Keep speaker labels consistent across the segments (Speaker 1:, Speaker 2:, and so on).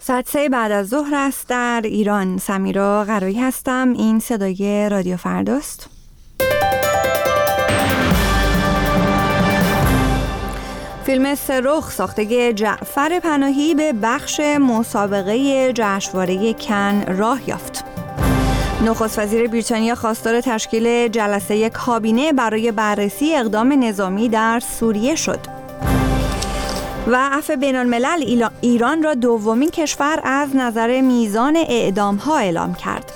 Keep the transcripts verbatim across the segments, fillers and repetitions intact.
Speaker 1: ساعت سه بعد از ظهر است در ایران. سمیرا قرایی هستم. این صدای رادیو فرداست. فیلم سرخ ساخته جعفر پناهی به بخش مسابقه جشنواره کن راه یافت. نخست وزیر بریتانیا خواستار تشکیل جلسه کابینه برای بررسی اقدام نظامی در سوریه شد. و عفو بین الملل ایران را دومین کشور از نظر میزان اعدام‌ها اعلام کرد.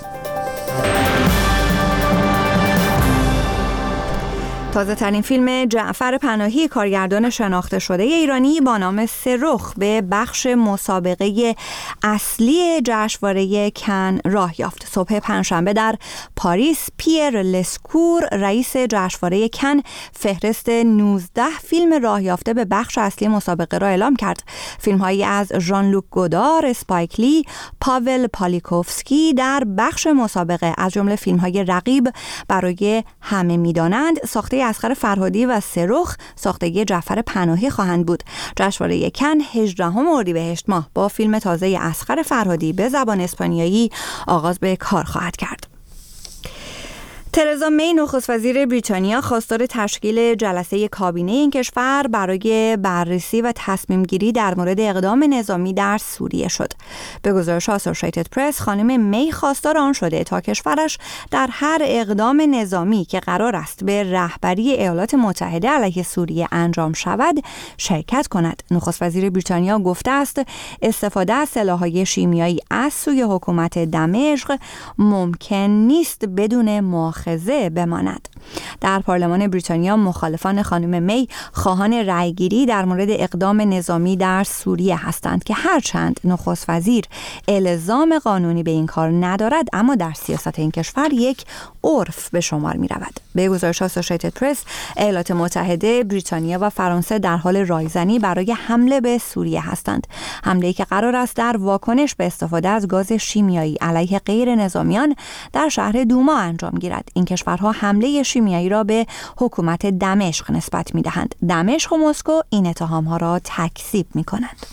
Speaker 1: تازه ترین فیلم جعفر پناهی کارگردان شناخته شده ایرانی با نام سرخ به بخش مسابقه اصلی جشنواره کن راه یافت. صبح پنجشنبه در پاریس پیر لسکور رئیس جشنواره کن فهرست نوزده فیلم راه یافته به بخش اصلی مسابقه را اعلام کرد. فیلم‌هایی از ژان لوک گودار، اسپایک لی، پاول پالیکوفسکی در بخش مسابقه از جمله فیلم‌های رقیب برای همه می‌دانند ساخته اصغر فرهادی و سرخ ساختگی جعفر پناهی خواهند بود. جشنواره کن هجدهم اردیبهشت ماه با فیلم تازه اصغر فرهادی به زبان اسپانیایی آغاز به کار خواهد کرد. ترزا می نخست وزیر بریتانیا خواستار تشکیل جلسه کابینه این کشور برای بررسی و تصمیم گیری در مورد اقدام نظامی در سوریه شد. به گزارش آسوشیتد پرس خانم می خواستار آن شده تا کشورش در هر اقدام نظامی که قرار است به رهبری ایالات متحده علیه سوریه انجام شود شرکت کند. نخست وزیر بریتانیا گفته است استفاده از سلاح‌های شیمیایی از سوی حکومت دمشق ممکن نیست بدون مؤاخذه بماند. در پارلمان بریتانیا مخالفان خانم می خواهان رأیگیری در مورد اقدام نظامی در سوریه هستند که هرچند نخست وزیر الزام قانونی به این کار ندارد اما در سیاست این کشور یک عرف به شمار می رود. به گزارش آسوشیتد پرس ایالات متحده، بریتانیا و فرانسه در حال رایزنی برای حمله به سوریه هستند. حمله‌ای که قرار است در واکنش به استفاده از گاز شیمیایی علیه غیر نظامیان در شهر دوما انجام گیرد. این کشورها حمله شیمیایی را به حکومت دمشق نسبت می‌دهند. دمشق و مسکو این اتهام‌ها را تکذیب می‌کنند.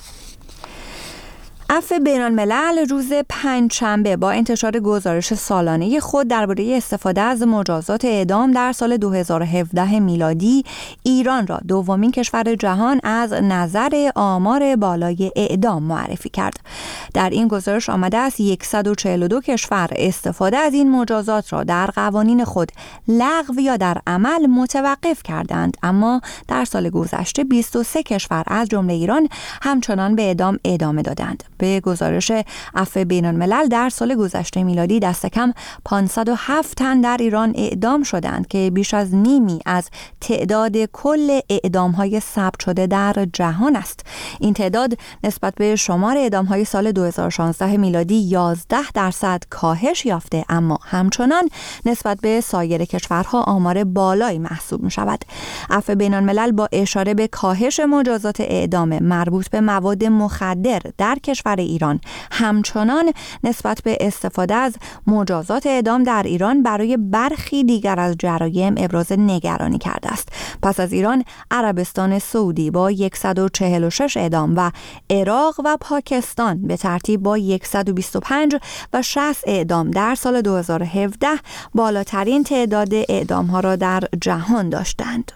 Speaker 1: عفو بین الملل روز پنجشنبه با انتشار گزارش سالانه خود درباره استفاده از مجازات اعدام در سال دو هزار و هفده میلادی ایران را دومین کشور جهان از نظر آمار بالای اعدام معرفی کرد. در این گزارش آمده است صد و چهل و دو کشور استفاده از این مجازات را در قوانین خود لغو یا در عمل متوقف کردند، اما در سال گذشته بیست و سه کشور از جمله ایران همچنان به اعدام ادامه دادند. به گزارش عفو بین الملل در سال گذشته میلادی دست کم پانصد و هفت تن در ایران اعدام شدند که بیش از نیمی از تعداد کل اعدام‌های ثبت شده در جهان است. این تعداد نسبت به شمار اعدام‌های سال دو هزار و شانزده میلادی یازده درصد کاهش یافته، اما همچنان نسبت به سایر کشورها آمار بالایی محسوب می‌شود. عفو بین الملل با اشاره به کاهش مجازات اعدام مربوط به مواد مخدر در کشور ایران همچنان نسبت به استفاده از مجازات اعدام در ایران برای برخی دیگر از جرایم ابراز نگرانی کرده است. پس از ایران، عربستان سعودی با صد و چهل و شش اعدام و عراق و پاکستان به ترتیب با صد و بیست و پنج و شصت اعدام در سال دو هزار و هفده بالاترین تعداد اعدام‌ها را در جهان داشتند.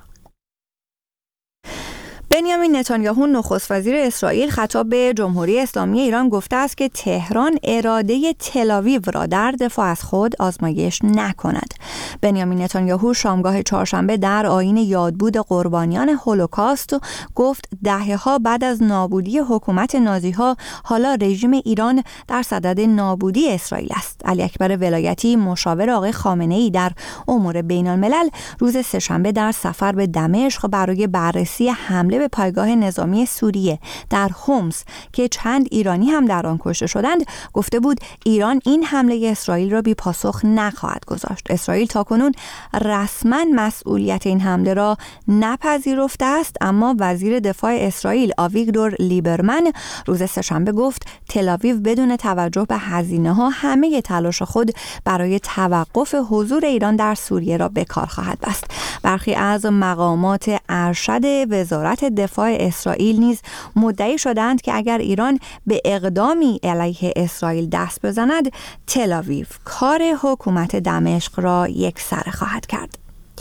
Speaker 1: بنیامین نتانیاهو نخست وزیر اسرائیل خطاب به جمهوری اسلامی ایران گفته است که تهران اراده تل‌آویو را در دفاع از خود آزمایش نکند. بنیامین نتانیاهو شامگاه چهارشنبه در آیین یادبود قربانیان هولوکاست گفت دهه‌ها بعد از نابودی حکومت نازی‌ها حالا رژیم ایران در صدد نابودی اسرائیل است. علی اکبر ولایتی مشاور آقای خامنه‌ای در امور بین‌الملل روز سه‌شنبه در سفر به دمشق برای بررسی حمله به پایگاه نظامی سوریه در حمص که چند ایرانی هم در آن کشته شدند گفته بود ایران این حمله اسرائیل را بی پاسخ نخواهد گذاشت. اسرائیل تاکنون رسما مسئولیت این حمله را نپذیرفته است، اما وزیر دفاع اسرائیل آویگدور لیبرمن روز سه‌شنبه گفت تل‌آویو بدون توجه به هزینه‌ها همه تلاش خود برای توقف حضور ایران در سوریه را به کار خواهد بست. برخی از مقامات ارشد وزارت دفاع اسرائیل نیز مدعی شدند که اگر ایران به اقدامی علیه اسرائیل دست بزند، تل‌آویو کار حکومت دمشق را یکسره خواهد کرد.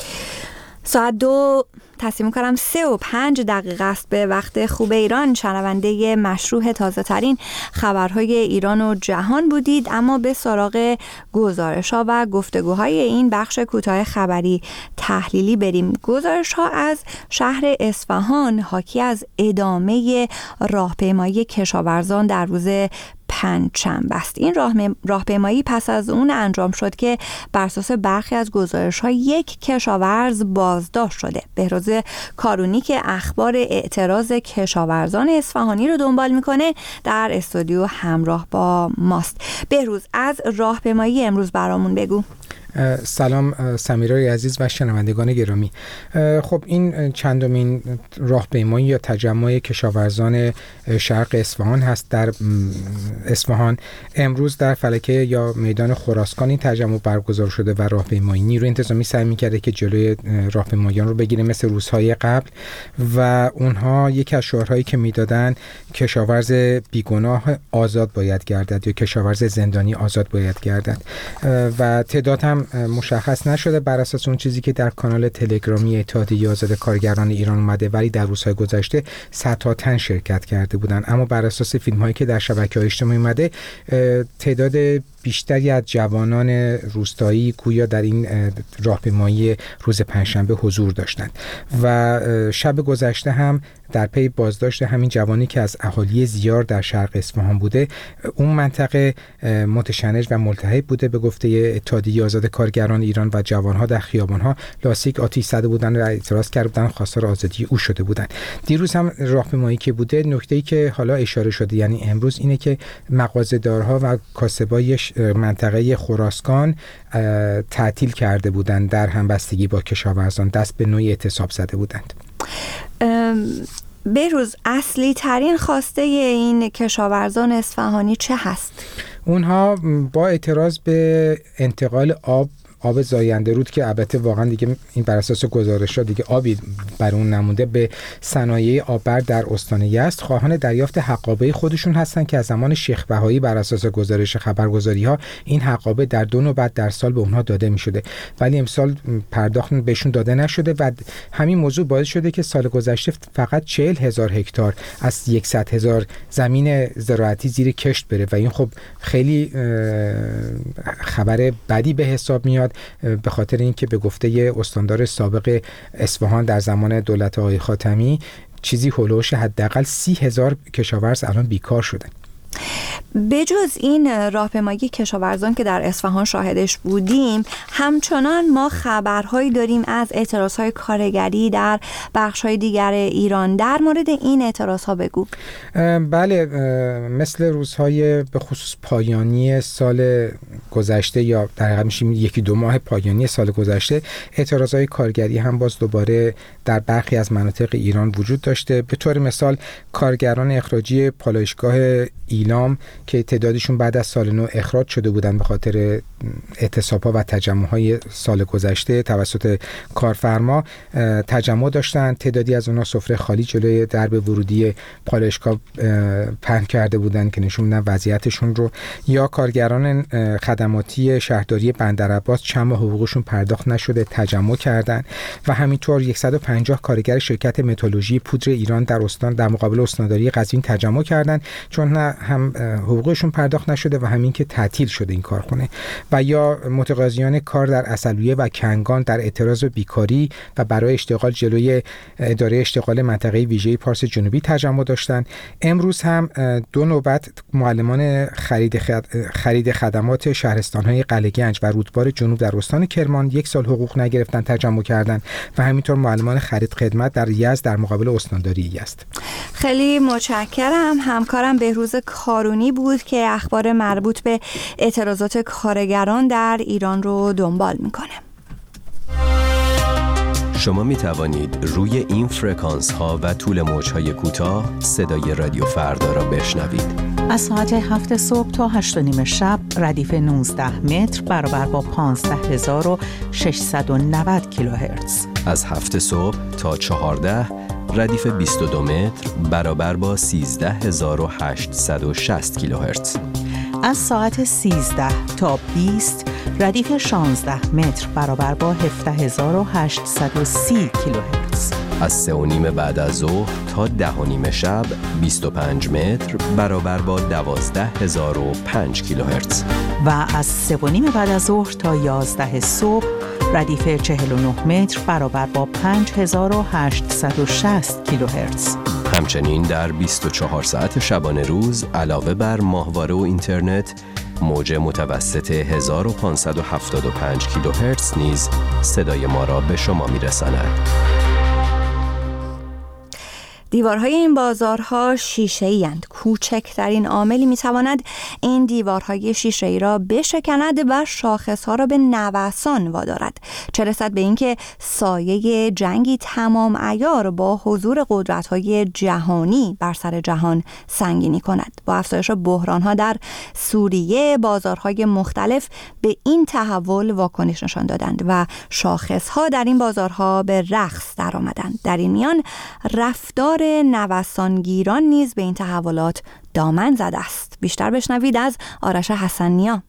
Speaker 1: ساعت دو تصمیم کنم سه و پنج دقیقه است به وقت خوب ایران. شنونده مشروع تازه ترین خبرهای ایران و جهان بودید، اما به سراغ گزارش‌ها و گفتگوهای این بخش کوتاه خبری تحلیلی بریم. گزارش‌ها از شهر اصفهان حاکی از ادامه راهپیمایی کشاورزان در روز پنجشنبه است. این راهپیمایی پس از اون انجام شد که بر اساس برخی از گزارش‌ها یک کشاورز بازداشت شده. بهروز کارونی که اخبار اعتراض کشاورزان اصفهانی رو دنبال میکنه در استودیو همراه با ماست. بهروز، از راهپیمایی امروز برامون بگو.
Speaker 2: سلام سمیرای عزیز و شنوندگان گرامی. خب این چندمین راهپیمایی یا تجمع کشاورزان شرق اصفهان هست در اصفهان. امروز در فلکه یا میدان خراسان این تجمع برگزار شده و راهپیمایی نیروی انتظامی سعی می‌کرده که جلوی راهپیماییان رو بگیره مثل روزهای قبل و اونها یک از شعارهایی که میدادن کشاورز بیگناه آزاد باید گردد یا کشاورز زندانی آزاد باید گردد و تعداد هم مشخص نشده بر اساس اون چیزی که در کانال تلگرامی اتحادیه آزاد کارگران ایران اومده، ولی در روزهای گذشته صدها تن شرکت کرده بودن. اما بر اساس فیلم‌هایی که در شبکه‌های اجتماعی اومده، تعداد بیشتری از جوانان روستایی گویا در این راهپیمایی روز پنجشنبه حضور داشتند و شب گذشته هم در پی بازداشت همین جوانی که از اهالی زیار در شرق اصفهان بوده، اون منطقه متشنج و ملتهب بوده به گفته اتحادیه آزاد کارگران ایران و جوانها در خیابانها لاستیک آتش زده بودن و اعتراض کرده بودن، خواستار آزادی او شده بودن. دیروز هم راهپیمایی که بوده، نکته‌ای که حالا اشاره شده یعنی امروز اینه که مغازه‌دارها و کاسبای منطقه خراسان تعطیل کرده بودند، در همبستگی با کشاورزان دست به نوعی اعتصاب زده بودند.
Speaker 1: بهروز، اصلی ترین خواسته این کشاورزان اصفهانی چه هست؟
Speaker 2: اونها با اعتراض به انتقال آب آب زاینده رود که البته واقعا دیگه این بر اساس گزارش‌ها دیگه آبی بر اون نمونده، به صنایع آببرد در استان یزد خواهان دریافت حقابه خودشون هستن که از زمان شیخ بهایی بر اساس گزارش خبرگزاری‌ها این حقابه در دو نوبت در سال به اونها داده می‌شده، ولی امسال پرداخت بهشون داده نشده و همین موضوع باعث شده که سال گذشته فقط چهل هزار هکتار از صد هزار زمین زراعتی زیر کشت بره و این خب خیلی خبر بدی به حساب میاد، به خاطر اینکه به گفته استاندار سابق اصفهان در زمان دولت آقای خاتمی چیزی هولوش حداقل سی هزار کشاورز الان بیکار شدن.
Speaker 1: بجز این راهپیمایی کشاورزان که در اصفهان شاهدش بودیم، همچنان ما خبرهایی داریم از اعتراضهای کارگری در بخش‌های دیگر ایران. در مورد این اعتراضها بگو.
Speaker 2: بله، مثل روزهای به خصوص پایانی سال گذشته یا در حقیقت میشه یکی دو ماه پایانی سال گذشته، اعتراضهای کارگری هم باز دوباره در برخی از مناطق ایران وجود داشته. به طور مثال کارگران اخراجی پالایشگاه ایلام که تعدادشون بعد از سال نو اخراج شده بودن به خاطر اعتصاب‌ها و تجمع‌های سال گذشته توسط کارفرما تجمع داشتن. تعدادی از اونها سفره خالی جلوی درب ورودی پالایشگاه پهن کرده بودن که نشون میدن وضعیتشون رو. یا کارگران خدماتی شهرداری بندرعباس چند ماه حقوقشون پرداخت نشده تجمع کردن و همینطور صد و پنجاه کارگر شرکت متالورژی پودر ایران در استان در مقابل استانداری قزوین تجمع کردن چون هم حقوقشون پرداخت نشده و همین که تعطیل شده این کارخونه. و یا متقاضیان کار در عسلویه و کنگان در اعتراض بیکاری و برای اشتغال جلوی اداره اشتغال منطقه ویژه پارس جنوبی تجمع داشتن. امروز هم دو نوبت معلمان خرید خد... خرید خدمات شهرستان‌های قلعه‌گنج و رودبار جنوب در استان کرمان یک سال حقوق نگرفتن تجمع کردند و همینطور معلمان خرید خدمت در یزد در مقابل استانداری یزد.
Speaker 1: خیلی متشکرم. همکارم بهروز کارونی بود که اخبار مربوط به اعتراضات کارگران در ایران رو دنبال میکنه.
Speaker 3: شما می توانید روی این فرکانس ها و طول موج های کوتاه صدای رادیو فردا را بشنوید.
Speaker 4: از ساعت هفت صبح تا هشت و نیم شب ردیف نوزده متر برابر با پانزده هزار و ششصد و نود کیلوهرتز.
Speaker 3: از هفت صبح تا چهارده ردیف بیست و دو متر برابر با سیزده هزار و هشتصد و شصت کیلوهرتز.
Speaker 4: از ساعت سیزده تا بیست ردیف شانزده متر برابر با هفده هزار و هشتصد و سی کیلوهرتز.
Speaker 3: از سه و نیم بعد از ظهر تا ده و نیم شب بیست و پنج متر برابر با دوازده هزار و پنج کیلوهرتز.
Speaker 4: و از سه و نیم بعد از ظهر تا یازده صبح ردیف چهل و نه متر برابر با پنج هزار و هشتصد و شصت کیلوهرتز.
Speaker 3: همچنین در بیست و چهار ساعت شبانه روز علاوه بر ماهواره و اینترنت، موج متوسط هزار و پانصد و هفتاد و پنج کیلوهرتز نیز صدای ما را به شما می‌رساند.
Speaker 1: دیوارهای این بازارها شیشه‌ای اند. کوچکترین عاملی میتواند این دیوارهای شیشه‌ای را بشکند و شاخصها را به نوسان وادارد، چه رسد به اینکه سایه جنگی تمام عیار با حضور قدرت‌های جهانی بر سر جهان سنگینی کند. با افزایش بحران‌ها در سوریه، بازارهای مختلف به این تحول واکنش نشان دادند و شاخصها در این بازارها به رقص درآمدند. در این میان رفتار نوسانگیران نیز به این تحولات دامن زده است. بیشتر بشنوید از آرش حسن‌نیا.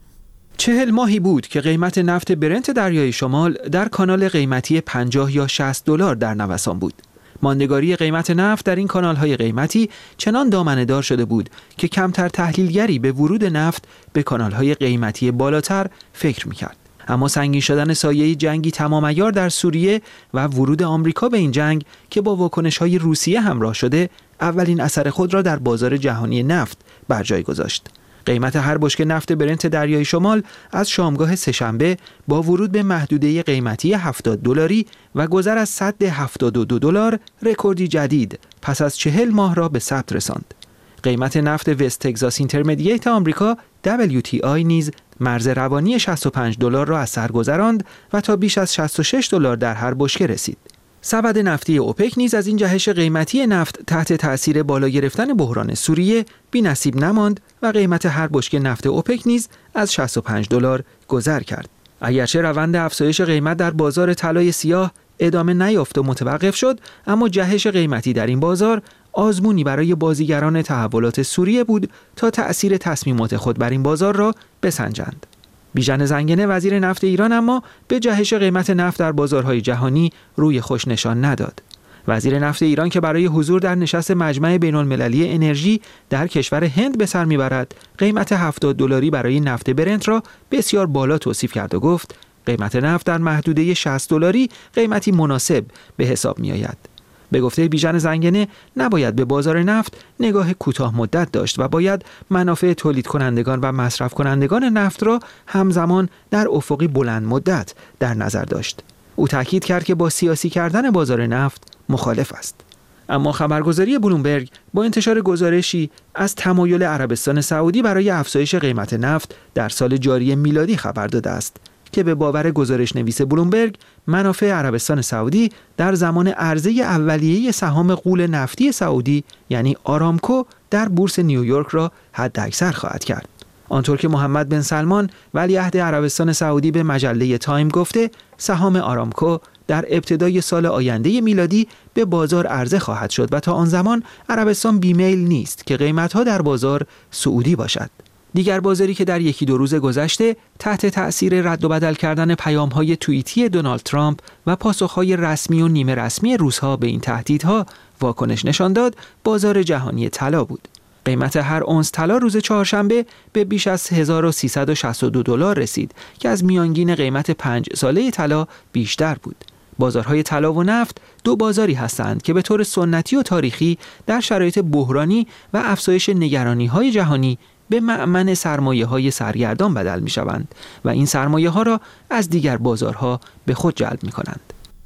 Speaker 5: چهل ماهی بود که قیمت نفت برنت دریای شمال در کانال قیمتی پنجاه یا شصت دلار در نوسان بود. ماندگاری قیمت نفت در این کانال‌های قیمتی چنان دامنه‌دار شده بود که کمتر تحلیلگری به ورود نفت به کانال‌های قیمتی بالاتر فکر می‌کرد. اما سنگین شدن سایه جنگی تمام عیار در سوریه و ورود آمریکا به این جنگ که با واکنش‌های روسیه همراه شده، اولین اثر خود را در بازار جهانی نفت بر جای گذاشت. قیمت هر بشکه نفت برنت دریای شمال از شامگاه سه‌شنبه با ورود به محدوده قیمتی هفتاد دلاری و گذر از سد هفتاد و دو دلار رکوردی جدید پس از چهل ماه را به ثبت رساند. قیمت نفت وست تگزاس اینترمدییت آمریکا دبلیو تی آی نیز مرز روانی شصت و پنج دلار را از سر گذراند و تا بیش از شصت و شش دلار در هر بشکه رسید. سبد نفتی اوپک نیز از این جهش قیمتی نفت تحت تأثیر بالا گرفتن بحران سوریه بی‌نصیب نماند و قیمت هر بشکه نفت اوپک نیز از شصت و پنج دلار گذر کرد. اگرچه روند افزایش قیمت در بازار طلای سیاه ادامه نیافت و متوقف شد، اما جهش قیمتی در این بازار آزمونی برای بازیگران تحولات سوریه بود تا تأثیر تصمیمات خود بر این بازار را بسنجند. بیژن زنگنه وزیر نفت ایران اما به جهش قیمت نفت در بازارهای جهانی روی خوش نشان نداد. وزیر نفت ایران که برای حضور در نشست مجمع بین‌المللی انرژی در کشور هند به سر میبرد، قیمت هفتاد دلاری برای نفت برنت را بسیار بالا توصیف کرد و گفت قیمت نفت در محدوده شصت دلاری قیمتی مناسب به حساب میآید. به گفته بیژن زنگنه نباید به بازار نفت نگاه کوتاه مدت داشت و باید منافع تولید کنندگان و مصرف کنندگان نفت را همزمان در افقی بلند مدت در نظر داشت. او تاکید کرد که با سیاسی کردن بازار نفت مخالف است. اما خبرگزاری بلومبرگ با انتشار گزارشی از تمایل عربستان سعودی برای افزایش قیمت نفت در سال جاری میلادی خبر داده است که به باور گزارش نویس بلومبرگ منافع عربستان سعودی در زمان عرضه اولیه سهام غول نفتی سعودی یعنی آرامکو در بورس نیویورک را حداکثر خواهد کرد. آنطور که محمد بن سلمان ولیعهد عربستان سعودی به مجله تایم گفته، سهام آرامکو در ابتدای سال آینده میلادی به بازار عرضه خواهد شد و تا آن زمان عربستان بیمیل نیست که قیمت‌ها در بازار سعودی باشد. دیگر بازاری که در یکی دو روز گذشته تحت تأثیر رد و بدل کردن پیام‌های توییتی دونالد ترامپ و پاسخ‌های رسمی و نیمه رسمی روس‌ها به این تهدیدها واکنش نشان داد، بازار جهانی طلا بود. قیمت هر اونس طلا روز چهارشنبه به بیش از هزار و سیصد و شصت و دو دلار رسید که از میانگین قیمت پنج ساله طلا بیشتر بود. بازارهای طلا و نفت دو بازاری هستند که به طور سنتی و تاریخی در شرایط بحرانی و افزایش نگرانی‌های جهانی به مأمن سرمایه‌های سرگردان بدل می‌شوند و این سرمایه‌ها را از دیگر بازارها به خود جلب می‌کنند.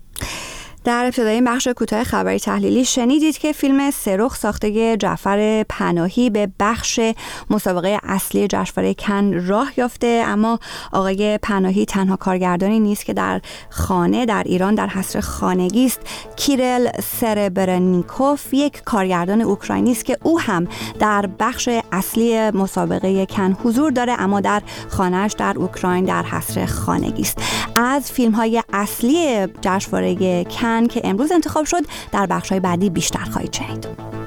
Speaker 1: در ابتدای این بخش کوتاه خبری تحلیلی شنیدید که فیلم سرخ ساخته جعفر پناهی به بخش مسابقه اصلی جشنواره کن راه یافته، اما آقای پناهی تنها کارگردانی نیست که در خانه در ایران در حصر خانگی است. کیرل سربرنیکوف یک کارگردان اوکراینی است که او هم در بخش اصلی مسابقه کن حضور داره، اما در خانه‌اش در اوکراین در حصر خانگی است. از فیلم‌های اصلی جشنواره کن کن که امروز انتخاب شد در بخش‌های بعدی بیشتر خواهید شنید.